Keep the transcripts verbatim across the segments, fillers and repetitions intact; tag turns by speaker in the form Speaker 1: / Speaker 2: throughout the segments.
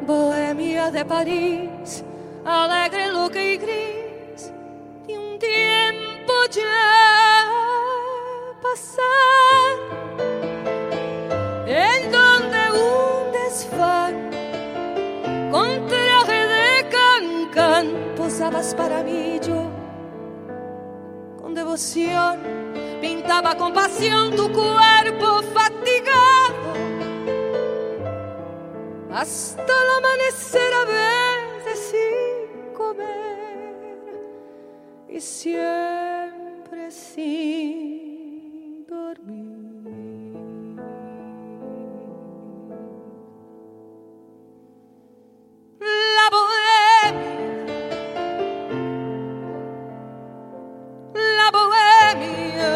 Speaker 1: bohemia de París, alegre, loca y gris, de un tiempo ya pasar, en donde un desván con traje de cancán posabas para mí, yo con devoción pintaba con pasión tu cuerpo fatigado hasta el amanecer, a veces sin comer y siempre sin dormir. La bohemia, la bohemia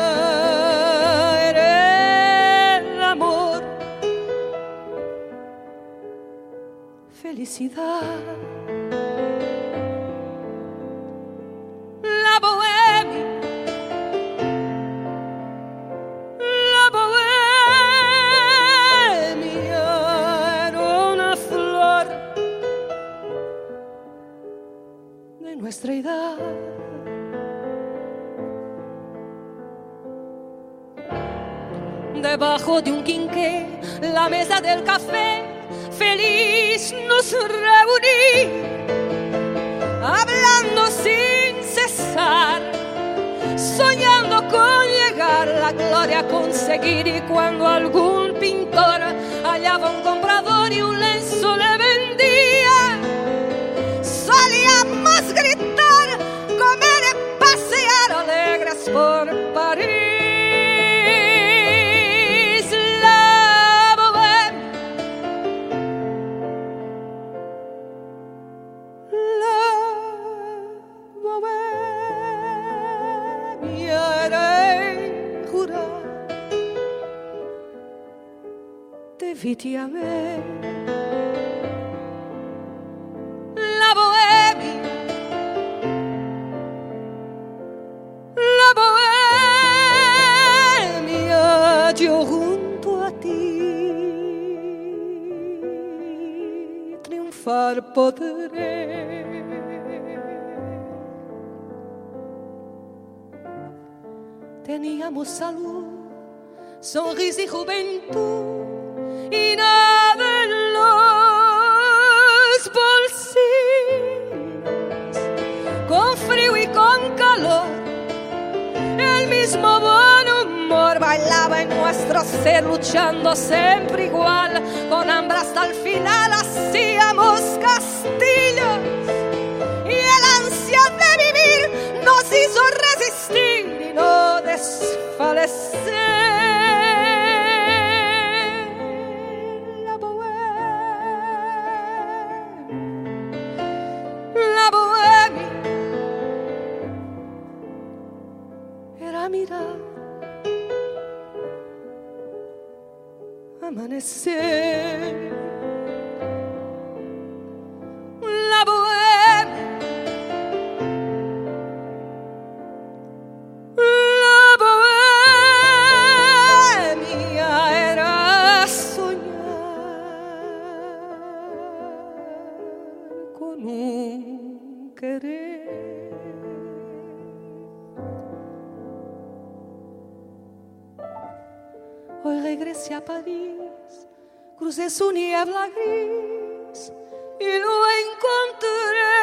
Speaker 1: era el amor, felicidad. La bohemia, la bohemia era una flor de nuestra edad. Debajo de un quinqué, la mesa del café, feliz nos reuní, hablando sin cesar, soñando con llegar la gloria a conseguir. Y cuando algún pintor hallaba un comprador y un lienzo le vendía, solíamos gritar, comer y pasear alegres por París. Definitivamente la bohemia, la bohemia, yo junto a ti triunfar podré. Teníamos salud, sonrisa y juventud, y nada en los bolsillos, con frío y con calor, el mismo buen humor bailaba en nuestro ser, luchando siempre igual, con hambre hasta el final hacíamos castillos, y el ansia de vivir nos hizo resistir y no desfallecer. Mirar amanecer, la bohemia, la bohemia era soñar con un querer. Hoy regresé a París, crucé su niebla gris y lo encontré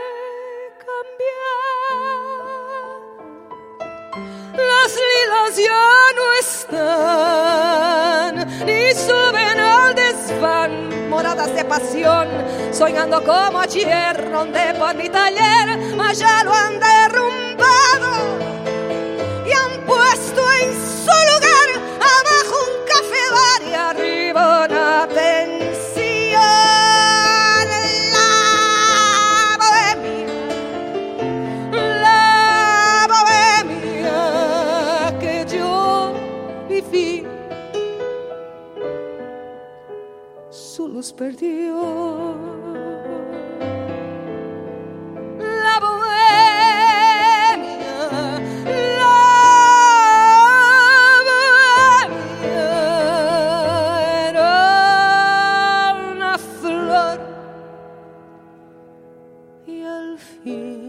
Speaker 1: cambiar. Las lilas ya no están, ni suben al desván, moradas de pasión, soñando como ayer, rondé por mi taller, mas ya lo han derrumbado y han puesto en su lugar abajo un café bar y arriba una pensión. La bohemia, la bohemia que yo viví, su luz perdió. fin.